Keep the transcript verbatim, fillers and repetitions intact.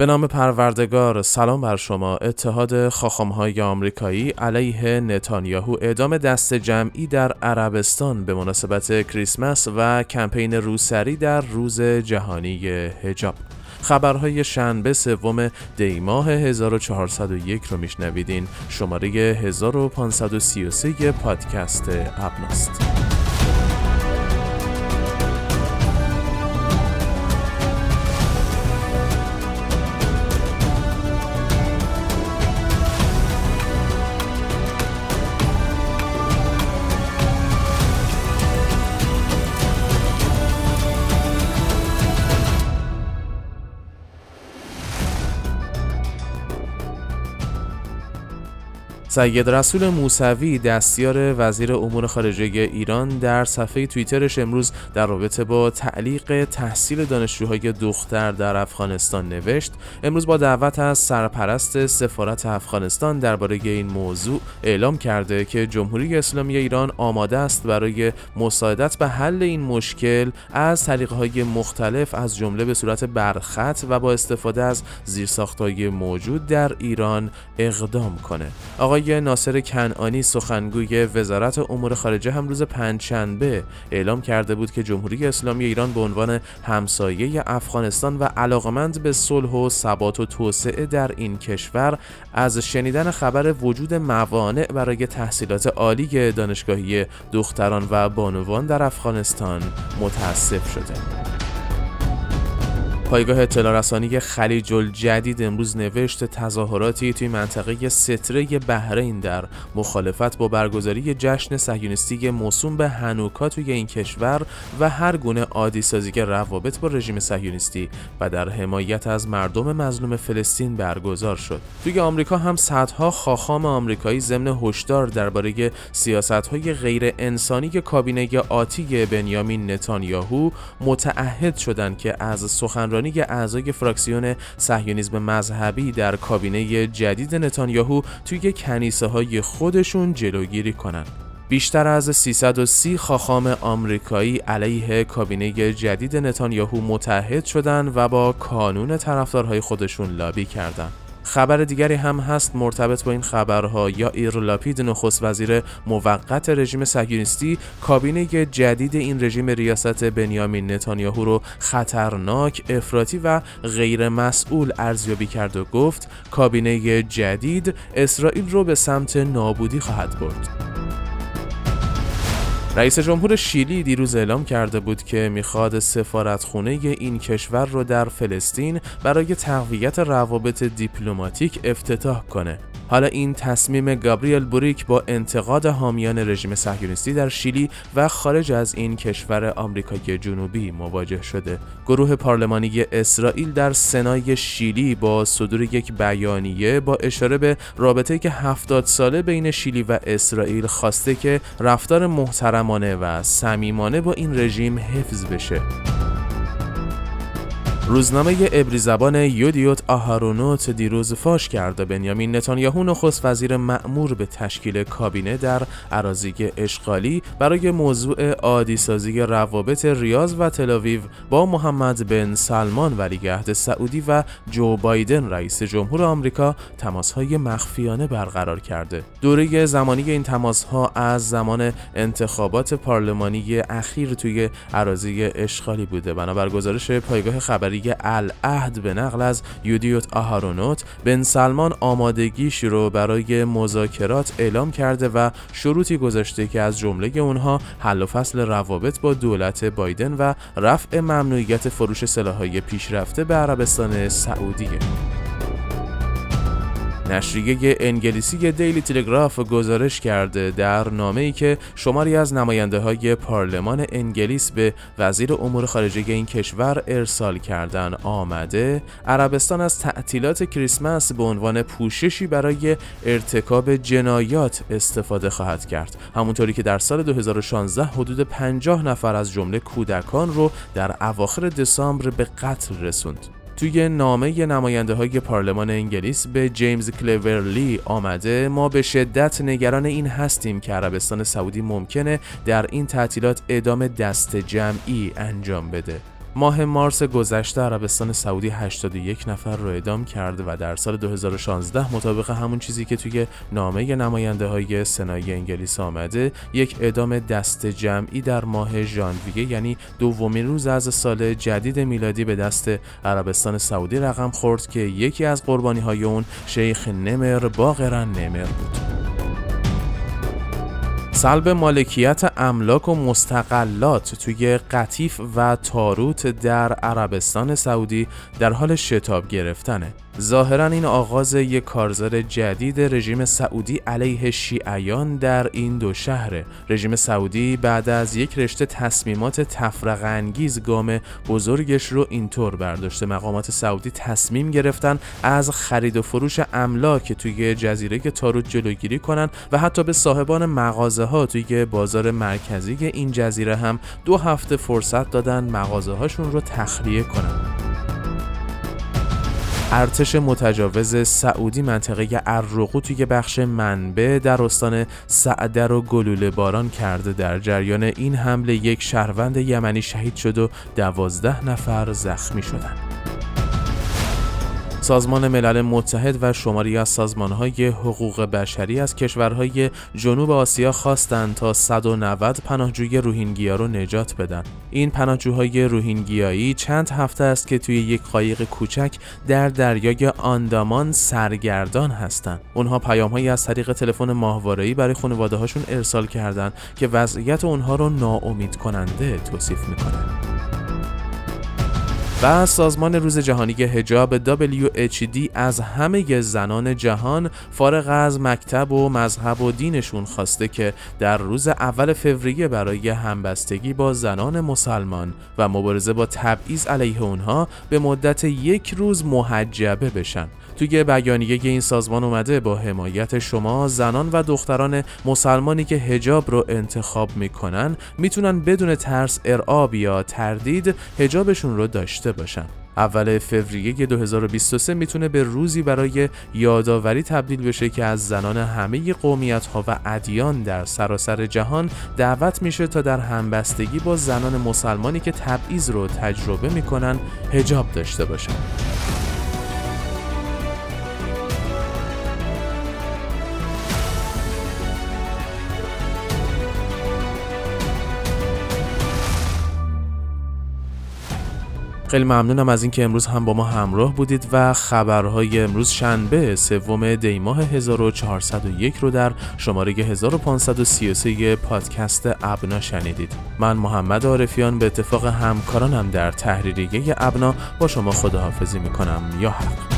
به نام پروردگار، سلام بر شما. اتحاد خاخام‌های آمریکایی علیه نتانیاهو اعدام دست جمعی در عربستان به مناسبت کریسمس و کمپین روسری در روز جهانی حجاب. خبرهای شنبه سوم دی ماه هزار و چهارصد و یک رو میشنویدین. شماره هزار و پانصد و سی و سه پادکست ابناست. سید رسول موسوی دستیار وزیر امور خارجه ایران در صفحه توییترش امروز در رابطه با تعلیق تحصیل دانشجوهای دختر در افغانستان نوشت: امروز با دعوت از سرپرست سفارت افغانستان درباره این موضوع اعلام کرده که جمهوری اسلامی ایران آماده است برای مساعدت به حل این مشکل از طریق‌های مختلف از جمله به صورت برخط و با استفاده از زیرساخت‌های موجود در ایران اقدام کنه. آقای ناصر کنعانی سخنگوی وزارت امور خارجه هم روز پنجشنبه اعلام کرده بود که جمهوری اسلامی ایران به عنوان همسایه افغانستان و علاقمند به صلح و ثبات و توسعه در این کشور از شنیدن خبر وجود موانع برای تحصیلات عالی دانشگاهی دختران و بانوان در افغانستان متاسف شده. پایگاه اطلاع رسانی خلیج الجدید امروز نوشت تظاهراتی توی منطقه ستره بحرین در مخالفت با برگزاری جشن صهیونیستی موسوم به هانوکا توی این کشور و هر گونه عادی سازی روابط با رژیم صهیونیستی و در حمایت از مردم مظلوم فلسطین برگزار شد. توی آمریکا هم صدها خاخام آمریکایی ضمن هشدار درباره سیاست‌های غیر انسانی کابینه آتی بنیامین نتانیاهو متعهد شدند که از سخنرانی اعضای فراکسیون صهیونیسم مذهبی در کابینه جدید نتانیاهو توی کنیسه‌های خودشون جلوگیری کنند. بیشتر از سیصد و سی خاخام آمریکایی علیه کابینه جدید نتانیاهو متحد شدند و با کانون طرفدارهای خودشون لابی کردند. خبر دیگری هم هست مرتبط با این خبرها. یائیر لاپید نخست وزیر موقت رژیم صهیونیستی کابینه جدید این رژیم ریاست بنیامین نتانیاهو رو خطرناک، افراطی و غیر مسئول ارزیابی کرد و گفت کابینه جدید اسرائیل رو به سمت نابودی خواهد برد. رئیس جمهور شیلی دیروز اعلام کرده بود که میخواد سفارتخونه این کشور رو در فلسطین برای تقویت روابط دیپلماتیک افتتاح کنه. حالا این تصمیم گابریل بوریک با انتقاد حامیان رژیم صهیونیستی در شیلی و خارج از این کشور آمریکای جنوبی مواجه شده. گروه پارلمانی اسرائیل در سنای شیلی با صدور یک بیانیه با اشاره به رابطه‌ای که هفتاد ساله بین شیلی و اسرائیل خواسته که رفتار محترمانه و صمیمانه با این رژیم حفظ بشه. روزنامه عبری زبان یدیوت آهارونوت دیروز فاش کرده بنیامین نتانیاهو نخست وزیر مأمور به تشکیل کابینه در اراضی اشغالی برای موضوع عادی سازی روابط ریاض و تل‌آویو با محمد بن سلمان ولیعهد سعودی و جو بایدن رئیس جمهور آمریکا تماس‌های مخفیانه برقرار کرده. دوره زمانی این تماس‌ها از زمان انتخابات پارلمانی اخیر توی اراضی اشغالی بوده. بنابر گزارش پایگاه خبری العهد به نقل از یدیوت آهارونوت، بن سلمان آمادگیش رو برای مذاکرات اعلام کرده و شروطی گذاشته که از جمله اونها حل و فصل روابط با دولت بایدن و رفع ممنوعیت فروش سلاح‌های پیشرفته به عربستان سعودیه. نشریه انگلیسی دیلی تلگراف گزارش کرده در نامه‌ای که شماری از نماینده‌های پارلمان انگلیس به وزیر امور خارجه این کشور ارسال کردن آمده عربستان از تعطیلات کریسمس به عنوان پوششی برای ارتکاب جنایات استفاده خواهد کرد، همونطوری که در سال دو هزار و شانزده حدود پنجاه نفر از جمله کودکان رو در اواخر دسامبر به قتل رسوند. توی نامه نماینده های پارلمان انگلیس به جیمز کلورلی آمده ما به شدت نگران این هستیم که عربستان سعودی ممکنه در این تعطیلات اعدام دست جمعی انجام بده. ماه مارس گذشته عربستان سعودی هشتاد و یک نفر رو اعدام کرد و در سال دو هزار و شانزده مطابق همون چیزی که توی نامه نماینده های سنای انگلیس آمده، یک اعدام دست جمعی در ماه ژانویه یعنی دومین روز از سال جدید میلادی به دست عربستان سعودی رقم خورد که یکی از قربانی های اون شیخ نمر باقرا نمر بود. سلب مالکیت املاک و مستقلات توی قطیف و تاروت در عربستان سعودی در حال شتاب گرفتنه. ظاهراً این آغاز یک کارزار جدید رژیم سعودی علیه شیعیان در این دو شهره. رژیم سعودی بعد از یک رشته تصمیمات تفرقه انگیز گام بزرگش رو اینطور برداشته. مقامات سعودی تصمیم گرفتن از خرید و فروش املاک توی جزیره تاروت جلوگیری کنن و حتی به صاحبان مغازه ها توی بازار مرکزی این جزیره هم دو هفته فرصت دادن مغازه هاشون رو تخلیه کنن. ارتش متجاوز سعودی منطقه الرقو توی بخش منبع در استان سعده رو گلوله باران کرده. در جریان این حمله یک شهروند یمنی شهید شد و دوازده نفر زخمی شدند. سازمان ملل متحد و شماری از سازمان‌های حقوق بشری از کشورهای جنوب آسیا خواستند تا صد و نود پناهجوی روهینگیا رو نجات بدن. این پناهجوهای روهینگیایی چند هفته است که توی یک قایق کوچک در دریای آندامان سرگردان هستند. اونها پیام‌هایی از طریق تلفن ماهواره‌ای برای خانواده‌هاشون ارسال کردند که وضعیت اونها رو ناامید کننده توصیف می‌کنند. و سازمان روز جهانی حجاب دبلیو اچ دی از همه زنان جهان فارغ از مکتب و مذهب و دینشون خواسته که در روز اول فوریه برای همبستگی با زنان مسلمان و مبارزه با تبعیض علیه اونها به مدت یک روز محجبه بشن. توی بیانیه این سازمان اومده با حمایت شما زنان و دختران مسلمانی که حجاب رو انتخاب میکنن میتونن بدون ترس، ارعاب یا تردید حجابشون رو داشته باشن. اول فوریه دو هزار و بیست و سه میتونه به روزی برای یادآوری تبدیل بشه که از زنان همه قومیت‌ها و ادیان در سراسر جهان دعوت میشه تا در همبستگی با زنان مسلمانی که تبعیض رو تجربه میکنن حجاب داشته باشن. خیلی ممنونم از اینکه امروز هم با ما همراه بودید و خبرهای امروز شنبه سوم دی ماه هزار و چهارصد و یک رو در شماره هزار و پانصد و سی و سه پادکست ابنا شنیدید. من محمد عارفیان به اتفاق همکارانم در تحریریه ابنا با شما خداحافظی میکنم. یا حق.